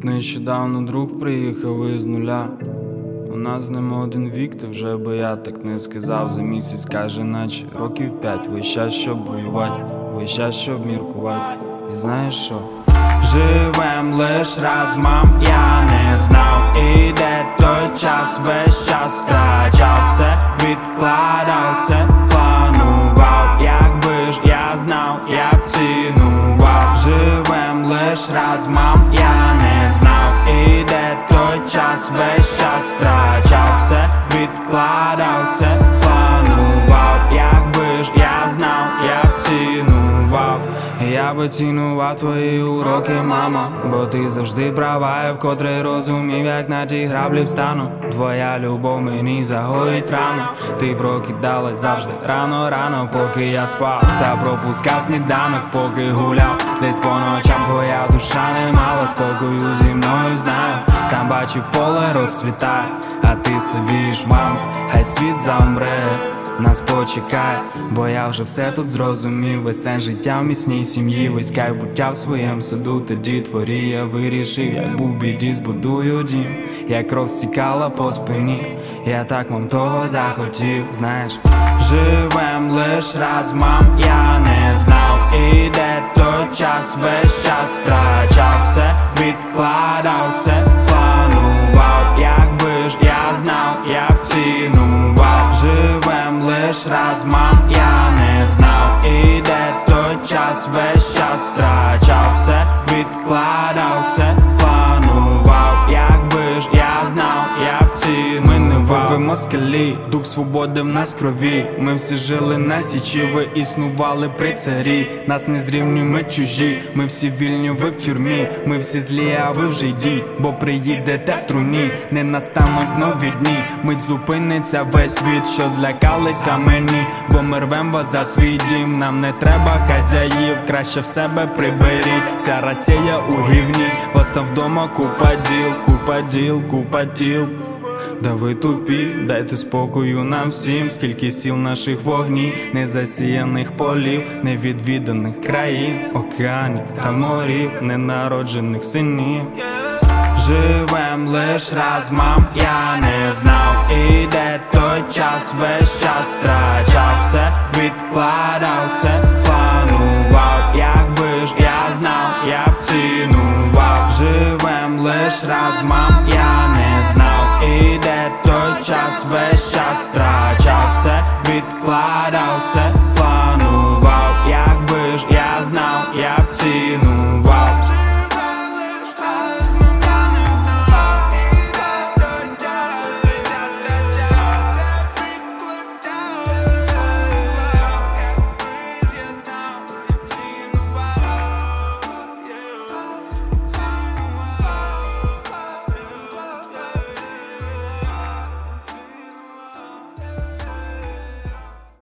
нещодавно друг приїхав із нуля. У нас з ним один вік, та вже би я так не сказав. За місяць каже, наче років 5. Весь час, щоб воювати, весь час, щоб міркувати. І знаєш що? Живем лиш раз, мам, я не знав. Іде той час, весь час втрачав все, відкладав все, планував. Якби ж я знав, я б цінував. Живем лиш раз, мам, я не знав. Іде той час, весь час втрачав все, відкладав все, планував. Якби ж я знав, я б цінував. Я би цінував твої уроки, мамо, бо ти завжди права, я вкотре розумів, як на ті граблі встану. Твоя любов мені загоїть рану. Ти прокидалась завжди рано-рано, поки я спав, та пропускав сніданок, поки гуляв. Десь по ночам твоя душа не мала спокою зі мною, знаю. Там бачив, поле розцвітає, а ти сивієш, мамо, хай світ замре, нас почекає, бо я вже все тут зрозумів. Весь сенс життя в міцній сім'ї, весь кайф буття в своєму саду. Тоді творі я вирішив, як був в біді, збудую дім. Як кров стікала по спині, я так, мам, того захотів, знаєш. Живем лиш раз, мам, я не знав. Іде той час, весь час втрачав все, відкладав все, планував. Якби ж я знав, я б цінував. Живем лиш раз, мам, я не знав. Іде той час, весь час втрачав все, відкладав все, планував. Якби ж я знав, я б цінував. Ми не ви москалі, дух свободи в нас крові. Ми всі жили на січі, ви існували при царі. Нас не зрівнюй, ми чужі, ми всі вільні, ви в тюрмі. Ми всі злі, а ви вже йдіть, бо приїдете в труні. Не настануть нові дні, мить зупиниться весь світ, що злякалися мені. Бо ми рвем вас за свій дім, нам не треба хазяїв, краще в себе приберіть. Вся Росія у гівні, постав вдома купа діл, купа діл, купа діл. Да ви тупі, дайте спокою нам всім. Скільки сіл наших вогнів, незасіяних полів, невідвіданих країн, океанів та морів, ненароджених синів. Живем лиш раз, мам, я не знав. Іде той час, весь час втрачав все, відкладав все, планував. Якби ж я знав, я б цінував. Живем лиш раз, мам, я не знав. Іде той час, весь час втрачав все, відкладав все, планував.